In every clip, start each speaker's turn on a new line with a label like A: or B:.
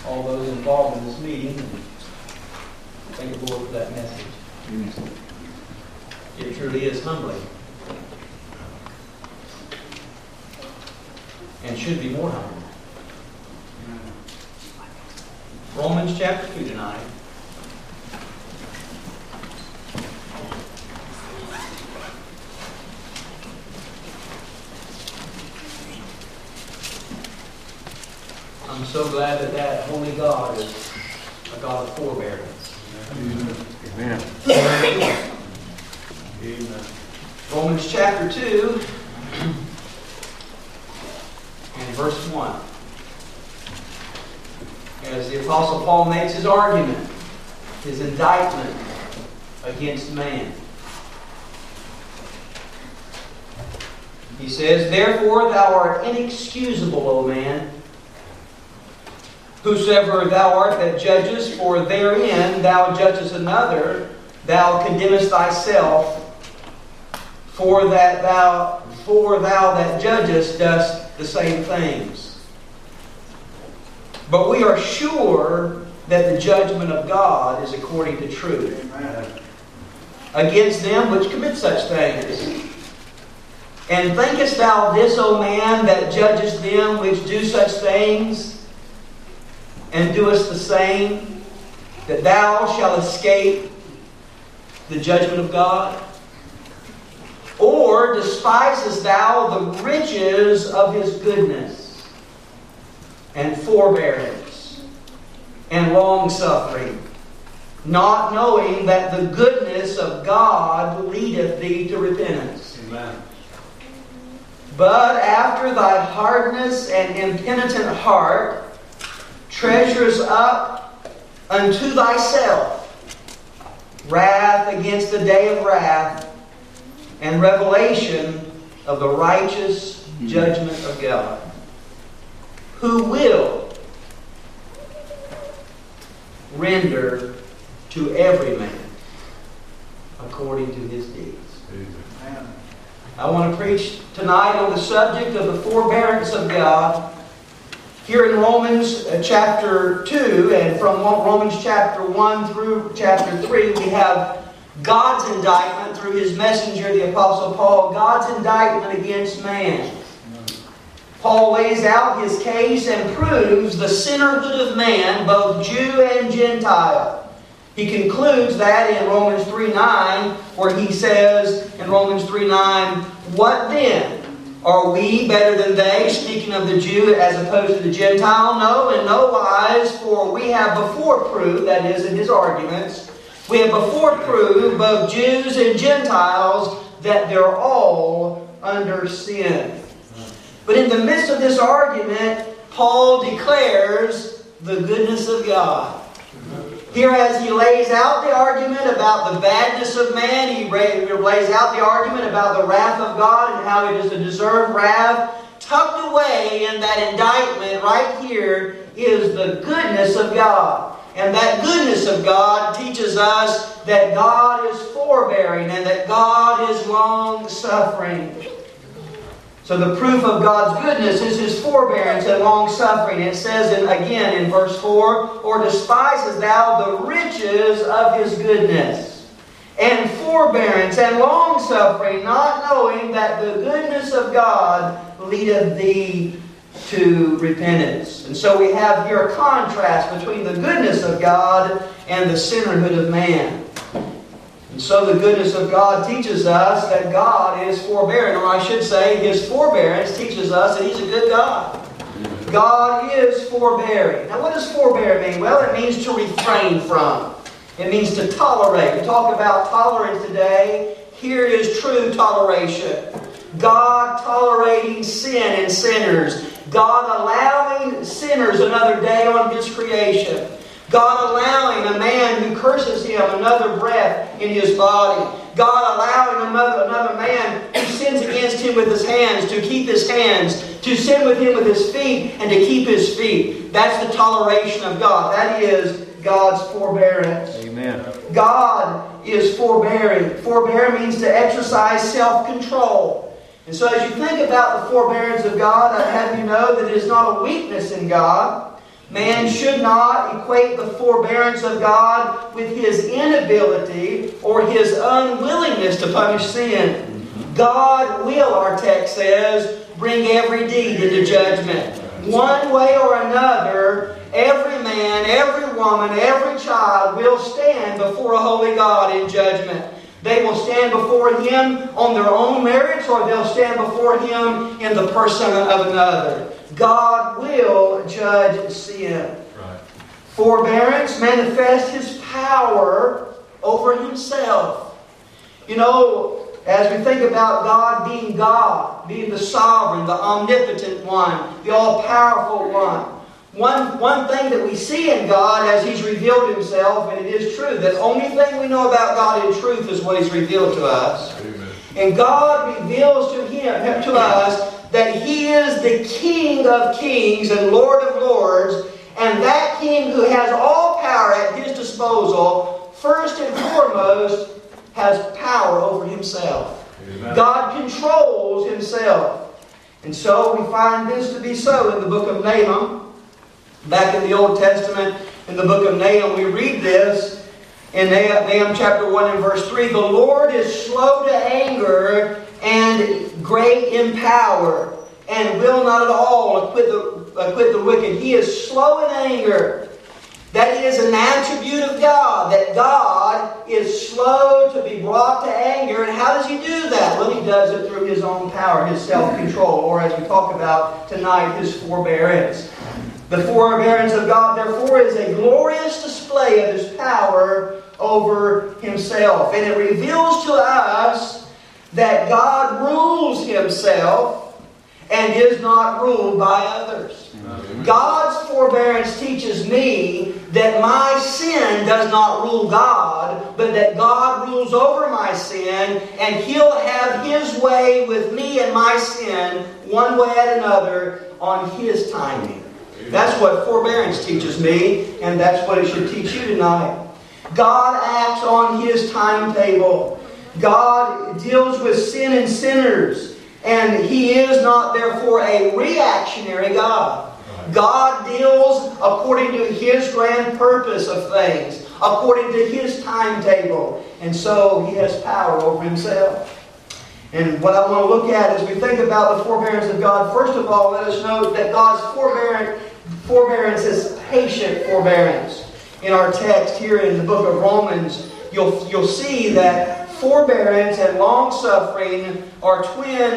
A: all those involved in this meeting. And thank the Lord for that message. It truly is humbling. And should be more humbling. Romans chapter 2 tonight. I'm so glad that holy God is a God of forbearance.
B: Amen.
A: Amen. Romans chapter 2 and verse 1. As the Apostle Paul makes his argument, his indictment against man. He says, "Therefore thou art inexcusable, O man, whosoever thou art that judgest, for therein thou judgest another, thou condemnest thyself, for thou that judgest dost the same things. But we are sure that the judgment of God is according to truth. Amen. Against them which commit such things. And thinkest thou this, O man, that judgest them which do such things, and doest the same, that thou shalt escape the judgment of God? Or despisest thou the riches of His goodness, and forbearance, and long-suffering, not knowing that the goodness of God leadeth thee to repentance?
B: Amen.
A: But after thy hardness and impenitent heart treasures up unto thyself wrath against the day of wrath and revelation of the righteous judgment of God, who will render to every man according to his deeds." Amen. I want to preach tonight on the subject of the forbearance of God. Here in Romans chapter 2, and from Romans chapter 1 through chapter 3, we have God's indictment through His messenger, the Apostle Paul, God's indictment against man. Paul lays out his case and proves the sinnerhood of man, both Jew and Gentile. He concludes that in Romans 3:9, where he says in Romans 3:9, "What then? Are we better than they?" Speaking of the Jew as opposed to the Gentile. No, in no wise, for we have before proved, that is in his arguments, we have before proved, both Jews and Gentiles, that they're all under sin. But in the midst of this argument, Paul declares the goodness of God. Here, as he lays out the argument about the badness of man, he lays out the argument about the wrath of God and how it is a deserved wrath. Tucked away in that indictment right here is the goodness of God. And that goodness of God teaches us that God is forbearing and that God is long-suffering. So the proof of God's goodness is His forbearance and long-suffering. It says again in verse 4, "Or despisest thou the riches of His goodness, and forbearance and long-suffering, not knowing that the goodness of God leadeth thee to repentance." And so we have here a contrast between the goodness of God and the sinnerhood of man. And so the goodness of God teaches us that God is forbearing. Or I should say, His forbearance teaches us that He's a good God. God is forbearing. Now what does forbear mean? Well, it means to refrain from. It means to tolerate. We talk about tolerance today. Here is true toleration. God tolerating sin and sinners. God allowing sinners another day on His creation. God allowing a man who curses him another breath in his body. God allowing another man who sins against him with his hands to keep his hands, to sin with him with his feet, and to keep his feet. That's the toleration of God. That is God's forbearance.
B: Amen.
A: God is forbearing. Forbear means to exercise self-control. And so as you think about the forbearance of God, I'd have you know that it is not a weakness in God. Man should not equate the forbearance of God with His inability or His unwillingness to punish sin. God will, our text says, bring every deed into judgment. One way or another, every man, every woman, every child will stand before a holy God in judgment. They will stand before Him on their own merits, or they'll stand before Him in the person of another. God will judge sin. Right. Forbearance manifests His power over Himself. You know, as we think about God, being the sovereign, the omnipotent one, the all-powerful one, one thing that we see in God as He's revealed Himself, and it is true, the only thing we know about God in truth is what He's revealed to us. Amen. And God reveals to us that He is the King of kings and Lord of lords, and that King who has all power at His disposal, first and foremost, has power over Himself. Amen. God controls Himself. And so we find this to be so in the book of Nahum. Back in the Old Testament, in the book of Nahum, we read this in Nahum chapter 1 and verse 3. The Lord is slow to anger and great in power, and will not at all acquit the wicked. He is slow in anger. That is an attribute of God, that God is slow to be brought to anger. And how does He do that? Well, He does it through His own power, His self-control, or as we talk about tonight, His forbearance. The forbearance of God, therefore, is a glorious display of His power over Himself. And it reveals to us that God rules Himself and is not ruled by others. God's forbearance teaches me that my sin does not rule God, but that God rules over my sin, and He'll have His way with me and my sin, one way and another, on His timing. That's what forbearance teaches me, and that's what it should teach you tonight. God acts on His timetable. God deals with sin and sinners, and He is not therefore a reactionary God. God deals according to His grand purpose of things, according to His timetable, and so He has power over Himself. And what I want to look at as we think about the forbearance of God, first of all, let us note that God's forbearance is patient forbearance. In our text here in the book of Romans, you'll see that forbearance and long-suffering are twin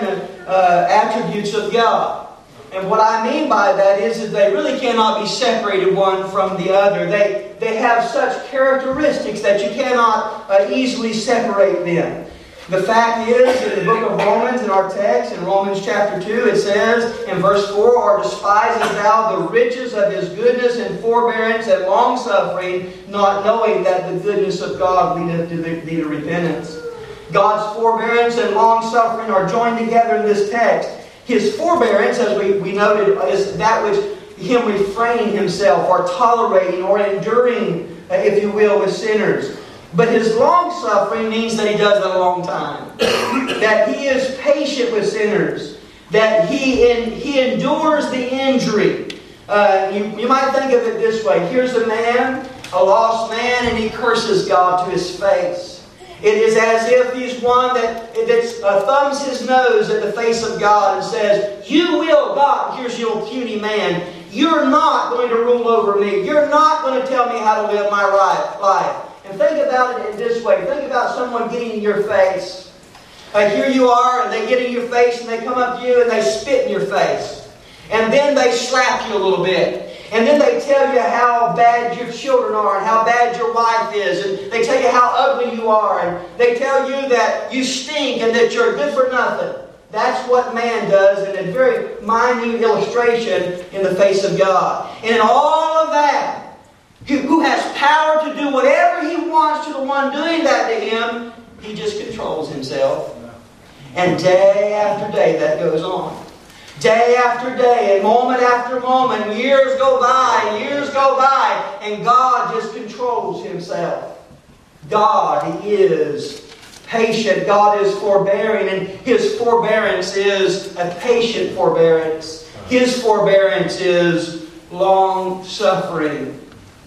A: attributes of God. And what I mean by that is that they really cannot be separated one from the other. They have such characteristics that you cannot easily separate them. The fact is, in the book of Romans, in our text, in Romans chapter 2, it says in verse 4, "Or despisest thou the riches of His goodness and forbearance and long-suffering, not knowing that the goodness of God leadeth thee to repentance." God's forbearance and long-suffering are joined together in this text. His forbearance, as we noted, is that which Him refraining Himself, or tolerating, or enduring, if you will, with sinners. But His long-suffering means that He does it a long time. That He is patient with sinners. That He endures the injury. You might think of it this way. Here's a man, a lost man, and he curses God to his face. It is as if he's one that thumbs his nose at the face of God and says, "You will, God," here's your puny man, "you're not going to rule over me. You're not going to tell me how to live my life." And think about it in this way. Think about someone getting in your face. Here you are, and they get in your face, and they come up to you, and they spit in your face. And then they slap you a little bit. And then they tell you how bad your children are, and how bad your wife is. And they tell you how ugly you are. And they tell you that you stink, and that you're good for nothing. That's what man does in a very minute illustration in the face of God. And in all of that, who has power to do whatever He wants to the one doing that to him, He just controls Himself. And day after day that goes on. Day after day, and moment after moment, years go by, and God just controls Himself. God is patient. God is forbearing, and His forbearance is a patient forbearance. His forbearance is long-suffering.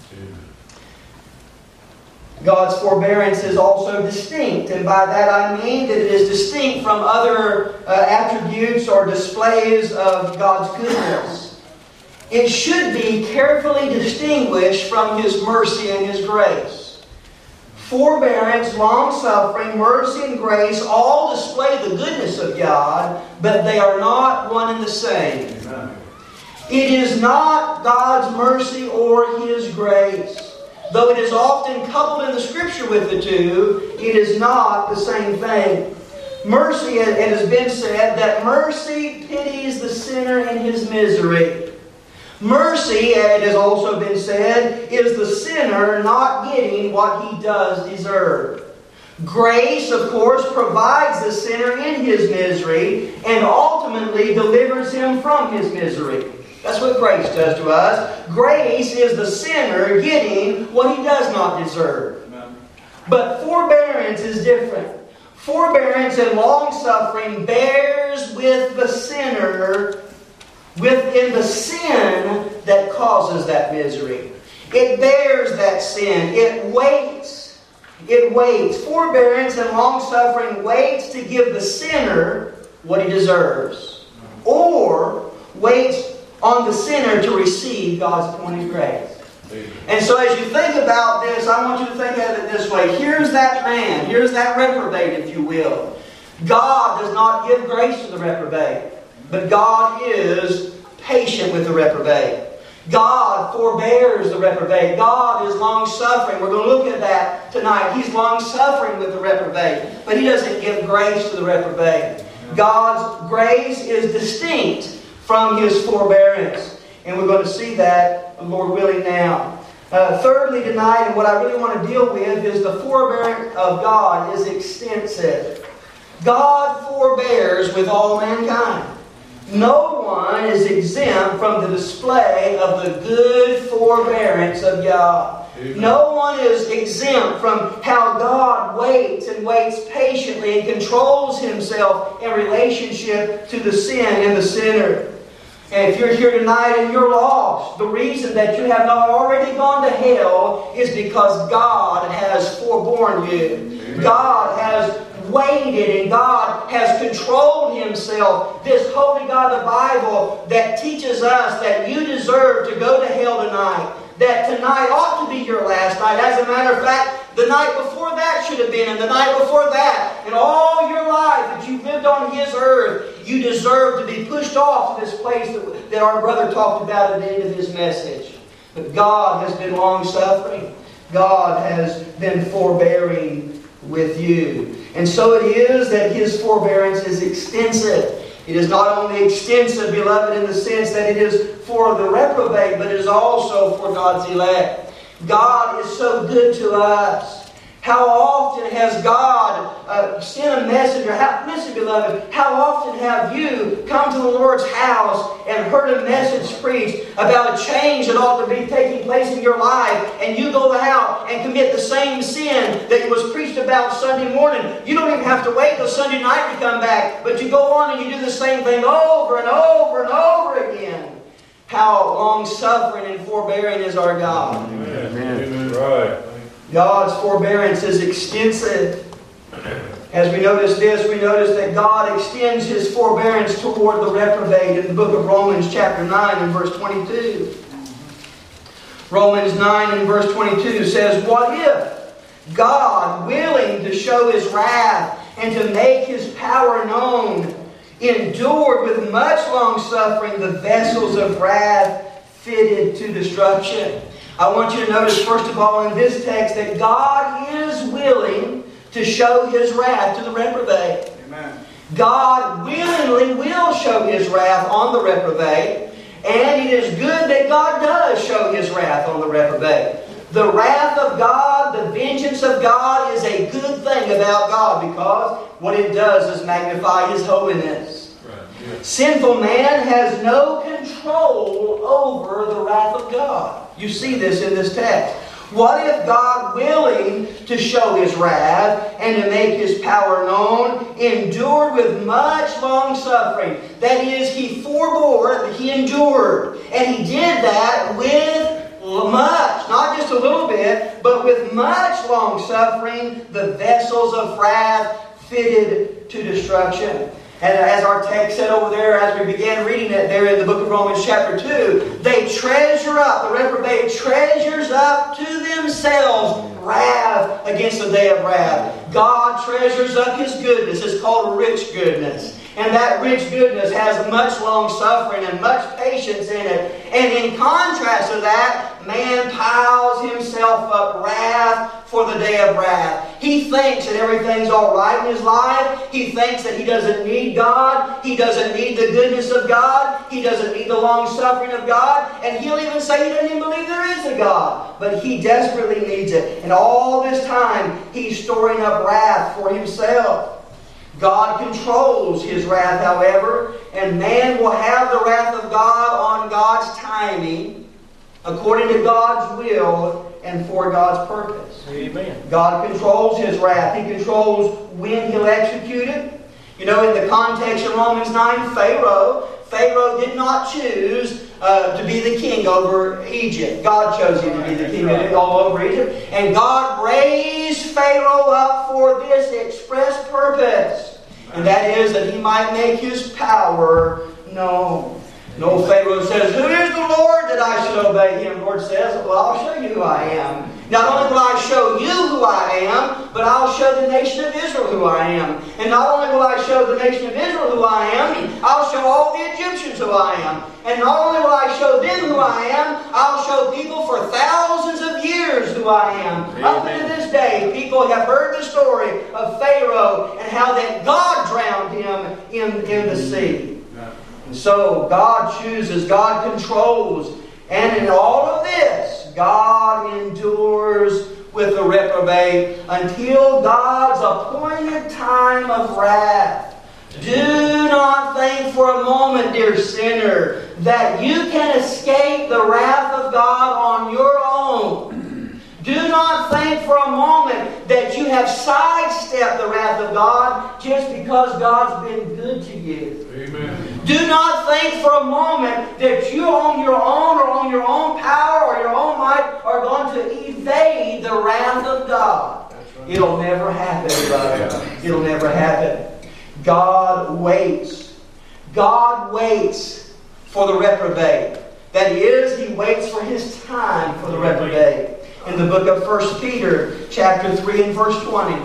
A: God's forbearance is also distinct, and by that I mean that it is distinct from other attributes or displays of God's goodness. It should be carefully distinguished from His mercy and His grace. Forbearance, long-suffering, mercy, and grace all display the goodness of God, but they are not one and the same. Amen. It is not God's mercy or His grace. Though it is often coupled in the Scripture with the two, it is not the same thing. Mercy, it has been said that mercy pities the sinner in his misery. Mercy, it has also been said, is the sinner not getting what he does deserve. Grace, of course, provides the sinner in his misery and ultimately delivers him from his misery. That's what grace does to us. Grace is the sinner getting what he does not deserve. Amen. But forbearance is different. Forbearance and long-suffering bears with the sinner within the sin that causes that misery. It bears that sin. It waits. It waits. Forbearance and long-suffering waits to give the sinner what he deserves. Or waits on the sinner to receive God's appointed grace. And so as you think about this, I want you to think of it this way. Here's that man. Here's that reprobate, if you will. God does not give grace to the reprobate. But God is patient with the reprobate. God forbears the reprobate. God is long-suffering. We're going to look at that tonight. He's long-suffering with the reprobate. But He doesn't give grace to the reprobate. God's grace is distinct from His forbearance. And we're going to see that, Lord willing, now. Thirdly tonight, and what I really want to deal with, is the forbearance of God is extensive. God forbears with all mankind. No one is exempt from the display of the good forbearance of God. Amen. No one is exempt from how God waits and waits patiently and controls Himself in relationship to the sin and the sinner. And if you're here tonight and you're lost, the reason that you have not already gone to hell is because God has forborne you. Amen. God has waited and God has controlled Himself. This holy God, the Bible, that teaches us that you deserve to go to hell tonight. That tonight ought to be your last night. As a matter of fact, the night before that should have been, and the night before that, and all your life that you've lived on His earth, you deserve to be pushed off to this place that our brother talked about at the end of his message. But God has been long-suffering. God has been forbearing with you. And so it is that His forbearance is extensive. It is not only extensive, beloved, in the sense that it is for the reprobate, but it is also for God's elect. God is so good to us. How often has God sent a messenger? Listen, beloved, how often have you come to the Lord's house and heard a message preached about a change that ought to be taking place in your life, and you go out and commit the same sin that was preached about Sunday morning? You don't even have to wait till Sunday night to come back, but you go on and you do the same thing over and over and over again. How long-suffering and forbearing is our God.
B: Amen. Amen. Right.
A: God's forbearance is extensive. As we notice this, we notice that God extends His forbearance toward the reprobate in the book of Romans chapter 9 and verse 22. Romans 9 and verse 22 says, "What if God, willing to show His wrath and to make His power known, endured with much long-suffering the vessels of wrath fitted to destruction?" I want you to notice, first of all, in this text, that God is willing to show His wrath to the reprobate. Amen. God willingly will show His wrath on the reprobate, and it is good that God does show His wrath on the reprobate. The wrath of God, the vengeance of God, is a good thing about God, because what it does is magnify His holiness. Sinful man has no control over the wrath of God. You see this in this text. What if God, willing to show His wrath and to make His power known, endured with much long suffering? That is, He forebore, He endured. And He did that with much, not just a little bit, but with much long suffering, the vessels of wrath fitted to destruction. And as our text said over there, as we began reading it there in the book of Romans chapter 2, they treasure up, the reprobate treasures up to themselves wrath against the day of wrath. God treasures up His goodness. It's called rich goodness. And that rich goodness has much long suffering and much patience in it. And in contrast to that, man piles himself up wrath for the day of wrath. He thinks that everything's all right in his life. He thinks that he doesn't need God. He doesn't need the goodness of God. He doesn't need the long suffering of God. And he'll even say he doesn't even believe there is a God. But he desperately needs it. And all this time, he's storing up wrath for himself. God controls His wrath, however, and man will have the wrath of God on God's timing, according to God's will and for God's purpose.
B: Amen.
A: God controls His wrath. He controls when He'll execute it. You know, in the context of Romans 9, Pharaoh did not choose to be the king over Egypt. God chose him to be the king all over Egypt. And God raised Pharaoh up for this express purpose. And that is that he might make his power known. No, Pharaoh says, "Who is the Lord that I should obey Him?" The Lord says, "Well, I'll show you who I am. Not only will I show you who I am, but I'll show the nation of Israel who I am. And not only will I show the nation of Israel who I am, I'll show all the Egyptians who I am. And not only will I show them who I am, I'll show people for thousands of years who I am." Amen. Up to this day, people have heard the story of Pharaoh and how that God drowned him in the sea. And so God chooses, God controls, and in all of this, God endures with the reprobate until God's appointed time of wrath. Do not think for a moment, dear sinner, that you can escape the wrath of God on your own. Do not think for a moment that you have sidestepped the wrath of God just because God's been good to you.
B: Amen.
A: Do not think for a moment that you on your own or on your own power or your own might are going to evade the wrath of God. Right. It'll never happen, brother. It'll never happen. God waits. God waits for the reprobate. That is, He waits for His time for the reprobate. In the book of 1 Peter, chapter 3 and verse 20,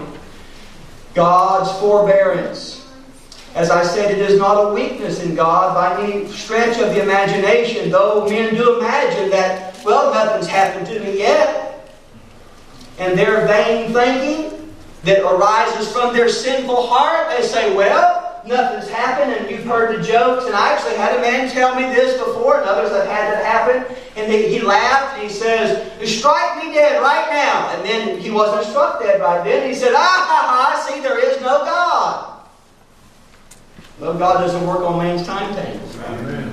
A: God's forbearance. As I said, it is not a weakness in God by any stretch of the imagination, though men do imagine that, well, nothing's happened to me yet. And their vain thinking that arises from their sinful heart, they say, well, nothing's happened, and you've heard the jokes. And I actually had a man tell me this before, and others have had it happen. And he laughed, and he says, "Strike me dead right now." And then he wasn't struck dead right then. He said, see, there is no God. Well, God doesn't work on man's timetables.
B: Amen.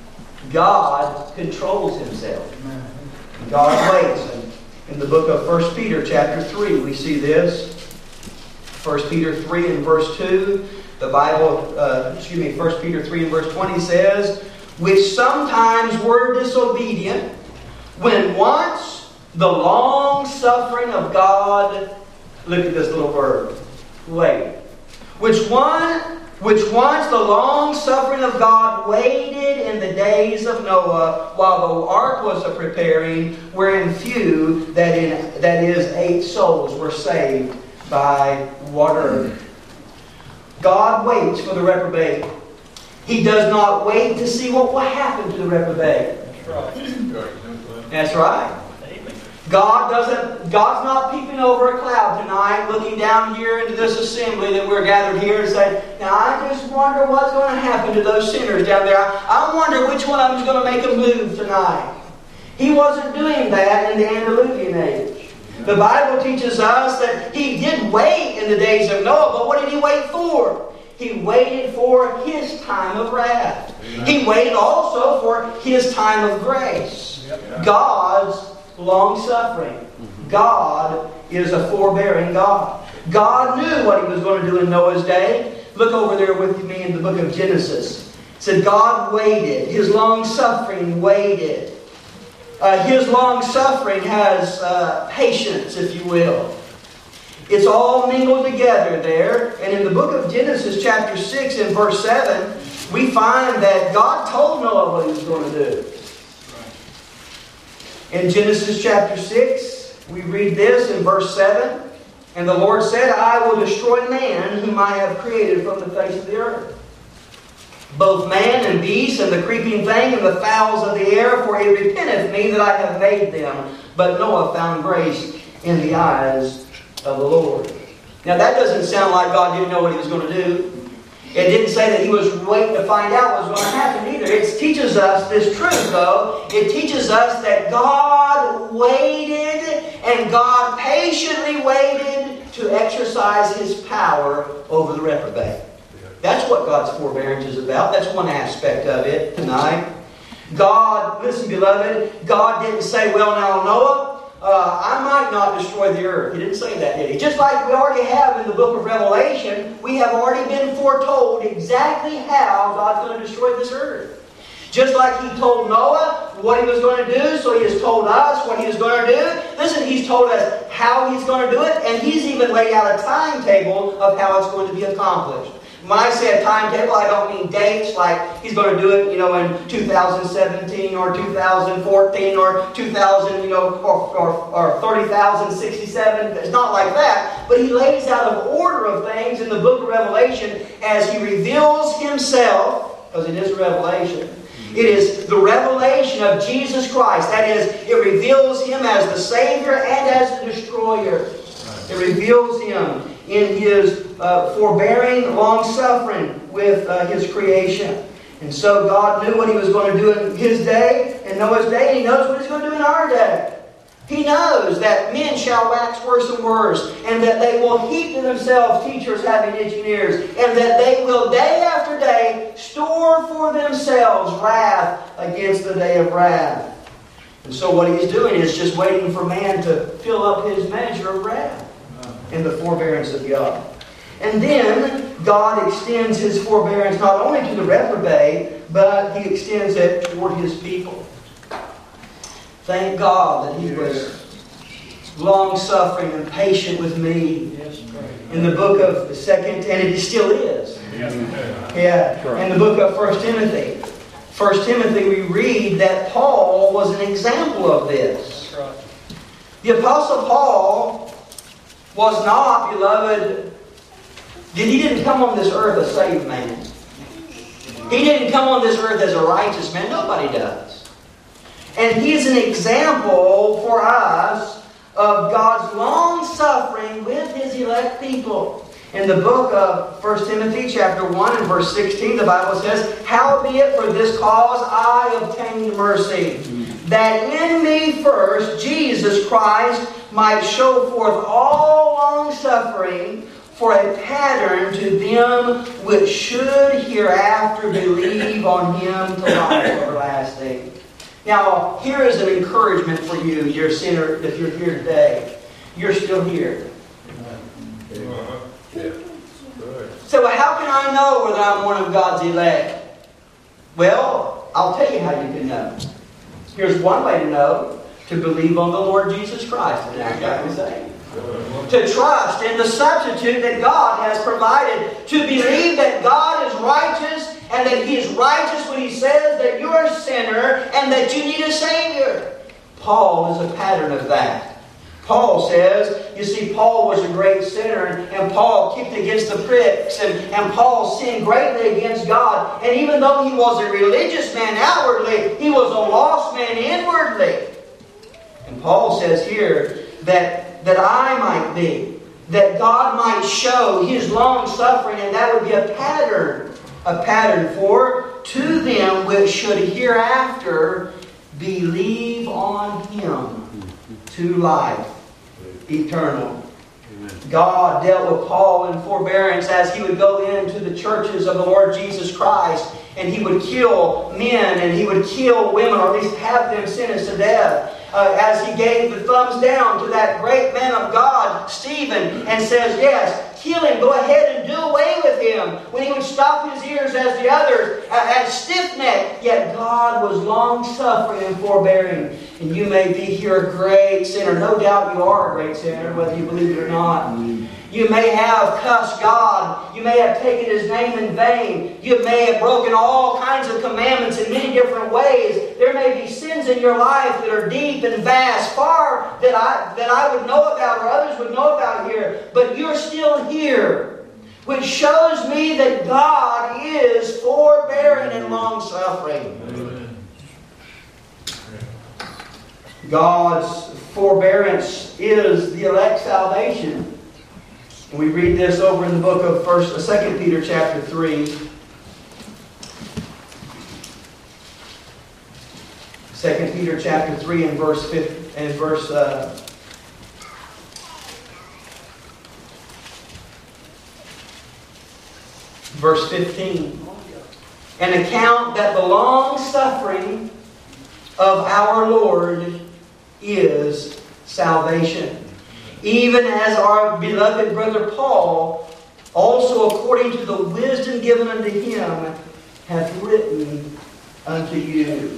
A: God controls Himself. God waits. And in the book of 1 Peter chapter 3, we see this. 1 Peter 3 and verse 2. The Bible, 1 Peter 3 and verse 20 says, "Which sometimes were disobedient, when once the long suffering of God," look at this little verb, wait, which once the long suffering of God waited in the days of Noah, while the ark was preparing, wherein few, that is 8 souls, were saved by water. God waits for the reprobate. He does not wait to see what will happen to the reprobate. That's right. God's not peeping over a cloud tonight, looking down here into this assembly that we're gathered here and saying, "Now I just wonder what's going to happen to those sinners down there. I wonder which one of them is going to make a move tonight." He wasn't doing that in the antediluvian age. The Bible teaches us that He did wait in the days of Noah, but what did He wait for? He waited for His time of wrath. Amen. He waited also for His time of grace. Yep. God's long suffering. God is a forbearing God. God knew what He was going to do in Noah's day. Look over there with me in the book of Genesis. It said God waited. His long-suffering waited. His long-suffering has patience, if you will. It's all mingled together there. And in the book of Genesis chapter 6 and verse 7, we find that God told Noah what He was going to do. In Genesis chapter 6, we read this in verse 7. And the Lord said, I will destroy man whom I have created from the face of the earth. Both man and beast and the creeping thing and the fowls of the air, for it repenteth me that I have made them. But Noah found grace in the eyes of the Lord. Now that doesn't sound like God didn't know what He was going to do. It didn't say that He was waiting to find out what was going to happen either. It teaches us this truth, though. It teaches us that God waited and God patiently waited to exercise His power over the reprobate. That's what God's forbearance is about. That's one aspect of it tonight. God, listen, beloved, God didn't say, well, now, Noah, I might not destroy the earth. He didn't say that, did He? Just like we already have in the book of Revelation, we have already been foretold exactly how God's going to destroy this earth. Just like He told Noah what He was going to do, so He has told us what He is going to do. Listen, He's told us how He's going to do it, and He's even laid out a timetable of how it's going to be accomplished. When I say a timetable, I don't mean dates like He's going to do it, in 2017 or 2014 or 2000, or 30,067. It's not like that. But He lays out an order of things in the book of Revelation as He reveals Himself, because it is a revelation. It is the revelation of Jesus Christ. That is, it reveals Him as the Savior and as the Destroyer. It reveals Him in His forbearing, long-suffering with His creation. And so God knew what He was going to do in His day, in Noah's day, and He knows what He's going to do in our day. He knows that men shall wax worse and worse, and that they will heap to themselves teachers having itching ears, and that they will day after day store for themselves wrath against the day of wrath. And so what He's doing is just waiting for man to fill up his measure of wrath in the forbearance of God. And then God extends His forbearance not only to the reprobate, but He extends it toward His people. Thank God that He was long-suffering and patient with me. In the book of the 2nd, and it still is. In the book of 1 Timothy. 1 Timothy, we read that Paul was an example of this. The Apostle Paul was not, beloved, he didn't come on this earth a saved man. He didn't come on this earth as a righteous man. Nobody does. And he is an example for us of God's long-suffering with His elect people. In the book of 1 Timothy chapter 1 and verse 16, the Bible says, howbeit for this cause I obtained mercy, that in me first Jesus Christ might show forth all long-suffering for a pattern to them which should hereafter believe on Him to life everlasting. Now, here is an encouragement for you, dear sinner, if you're here today. You're still here. So how can I know whether I'm one of God's elect? Well, I'll tell you how you can know. Here's one way to know. To believe on the Lord Jesus Christ. And that's what we say. To trust in the substitute that God has provided. To believe that God is righteous and that He is righteous when He says that you're a sinner and that you need a Savior. Paul is a pattern of that. Paul says, you see, Paul was a great sinner, and Paul kicked against the pricks, and Paul sinned greatly against God. And even though he was a religious man outwardly, he was a lost man inwardly. And Paul says here that I might be, that God might show His long suffering, and that would be a pattern for to them which should hereafter believe on Him to life eternal. God dealt with Paul in forbearance as he would go into the churches of the Lord Jesus Christ, and he would kill men and he would kill women, or at least have them sentenced to death. as he gave the thumbs down to that great man of God, Stephen, and says, yes, kill him, go ahead and do away with him. When he would stop his ears as the others, and stiff-necked, yet God was long-suffering and forbearing. And you may be here a great sinner. No doubt you are a great sinner, whether you believe it or not. You may have cussed God. You may have taken His name in vain. You may have broken all kinds of commandments in many different ways. There may be sins in your life that are deep and vast, far that I would know about or others would know about here. But you're still here, which shows me that God is forbearing and long-suffering. God's forbearance is the elect's salvation. And we read this over in the book of 2 Peter chapter 3. 2 Peter chapter 3 and verse 15. An account that the long suffering of our Lord is salvation. Even as our beloved brother Paul, also according to the wisdom given unto him, hath written unto you.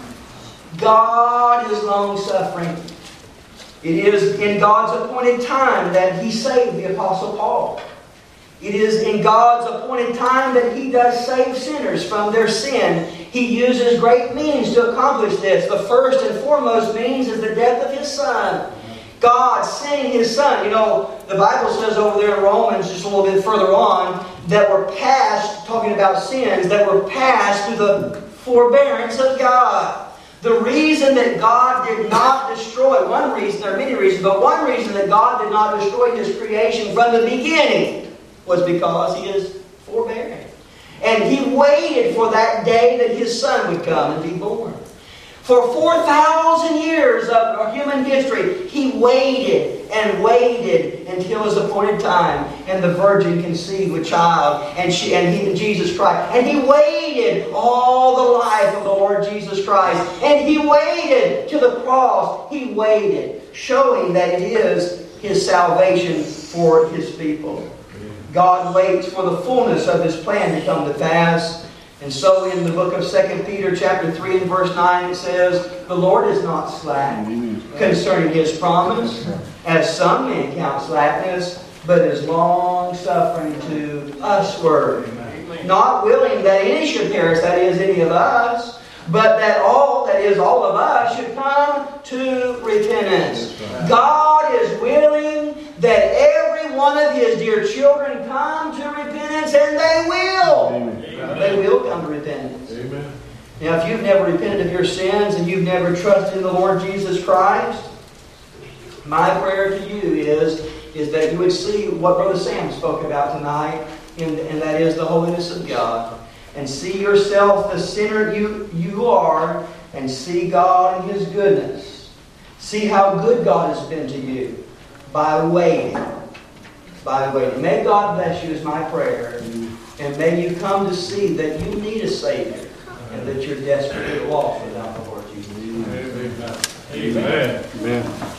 A: God is long-suffering. It is in God's appointed time that He saved the Apostle Paul. It is in God's appointed time that He does save sinners from their sin. He uses great means to accomplish this. The first and foremost means is the death of His Son. God sending His Son. You know, the Bible says over there in Romans, just a little bit further on, that were passed, talking about sins, that were passed through the forbearance of God. The reason that God did not destroy, one reason, there are many reasons, but one reason that God did not destroy His creation from the beginning was because He is forbearing. And He waited for that day that His Son would come and be born. For 4,000 years of human history, He waited and waited until His appointed time. And the Virgin conceived with child, and Jesus Christ. And He waited all the life of the Lord Jesus Christ. And He waited to the cross. He waited, showing that it is His salvation for His people. God waits for the fullness of His plan to come to pass. And so in the book of 2 Peter chapter 3 and verse 9 it says, the Lord is not slack concerning His promise, as some men count slackness, but is long-suffering to usward, not willing that any should perish, that is, any of us, but that all of us, should come to repentance. God is willing that every one of His dear children come to repentance, and they will.
B: Amen.
A: They will come to repentance.
B: Amen.
A: Now, if you've never repented of your sins and you've never trusted in the Lord Jesus Christ, my prayer to you is that you would see what Brother Sam spoke about tonight, and that is the holiness of God. And see yourself the sinner you are, and see God in His goodness. See how good God has been to you by waiting. By waiting. May God bless you is my prayer. And may you come to see that you need a Savior and that you're desperately lost without the Lord Jesus.
B: Amen. Amen. Amen.